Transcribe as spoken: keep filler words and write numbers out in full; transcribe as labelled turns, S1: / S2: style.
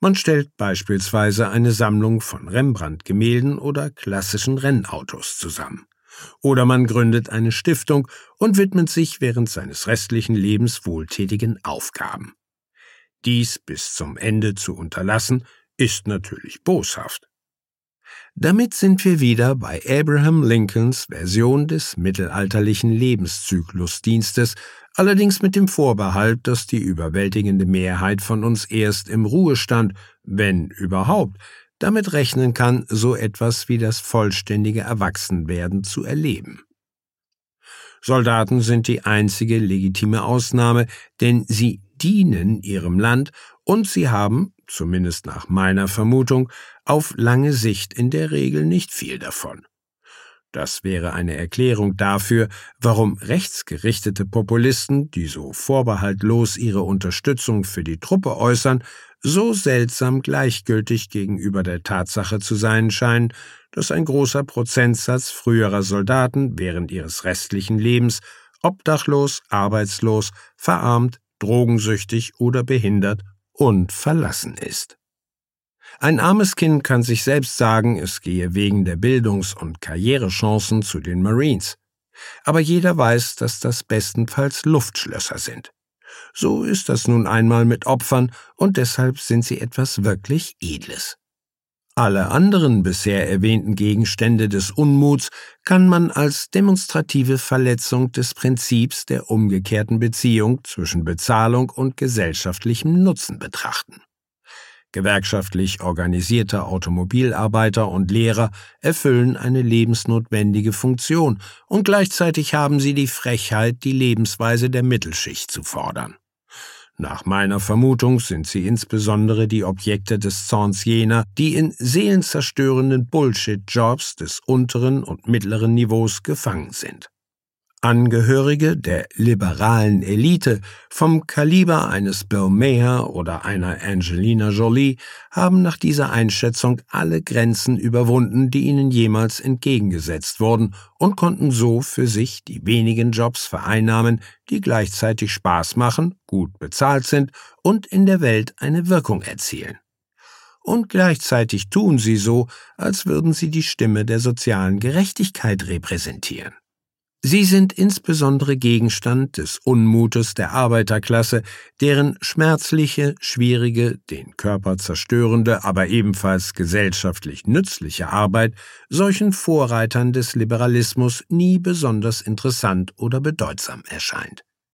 S1: Man stellt beispielsweise eine Sammlung von Rembrandt-Gemälden oder klassischen Rennautos zusammen. Oder man gründet eine Stiftung und widmet sich während seines restlichen Lebens wohltätigen Aufgaben. Dies bis zum Ende zu unterlassen, ist natürlich boshaft. Damit sind wir wieder bei Abraham Lincolns Version des mittelalterlichen Lebenszyklusdienstes, allerdings mit dem Vorbehalt, dass die überwältigende Mehrheit von uns erst im Ruhestand, wenn überhaupt, damit rechnen kann, so etwas wie das vollständige Erwachsenwerden zu erleben. Soldaten sind die einzige legitime Ausnahme, denn sie dienen ihrem Land und sie haben, zumindest nach meiner Vermutung, auf lange Sicht in der Regel nicht viel davon. Das wäre eine Erklärung dafür, warum rechtsgerichtete Populisten, die so vorbehaltlos ihre Unterstützung für die Truppe äußern, so seltsam gleichgültig gegenüber der Tatsache zu sein scheinen, dass ein großer Prozentsatz früherer Soldaten während ihres restlichen Lebens obdachlos, arbeitslos, verarmt, drogensüchtig oder behindert und verlassen ist. Ein armes Kind kann sich selbst sagen, es gehe wegen der Bildungs- und Karrierechancen zu den Marines. Aber jeder weiß, dass das bestenfalls Luftschlösser sind. So ist das nun einmal mit Opfern und deshalb sind sie etwas wirklich Edles. Alle anderen bisher erwähnten Gegenstände des Unmuts kann man als demonstrative Verletzung des Prinzips der umgekehrten Beziehung zwischen Bezahlung und gesellschaftlichem Nutzen betrachten. Gewerkschaftlich organisierte Automobilarbeiter und Lehrer erfüllen eine lebensnotwendige Funktion und gleichzeitig haben sie die Frechheit, die Lebensweise der Mittelschicht zu fordern. Nach meiner Vermutung sind sie insbesondere die Objekte des Zorns jener, die in seelenzerstörenden Bullshit-Jobs des unteren und mittleren Niveaus gefangen sind. Angehörige der liberalen Elite vom Kaliber eines Bill Maher oder einer Angelina Jolie haben nach dieser Einschätzung alle Grenzen überwunden, die ihnen jemals entgegengesetzt wurden und konnten so für sich die wenigen Jobs vereinnahmen, die gleichzeitig Spaß machen, gut bezahlt sind und in der Welt eine Wirkung erzielen. Und gleichzeitig tun sie so, als würden sie die Stimme der sozialen Gerechtigkeit repräsentieren. Sie sind insbesondere Gegenstand des Unmutes der Arbeiterklasse, deren schmerzliche, schwierige, den Körper zerstörende, aber ebenfalls gesellschaftlich nützliche Arbeit solchen Vorreitern des Liberalismus nie besonders interessant oder bedeutsam erscheint.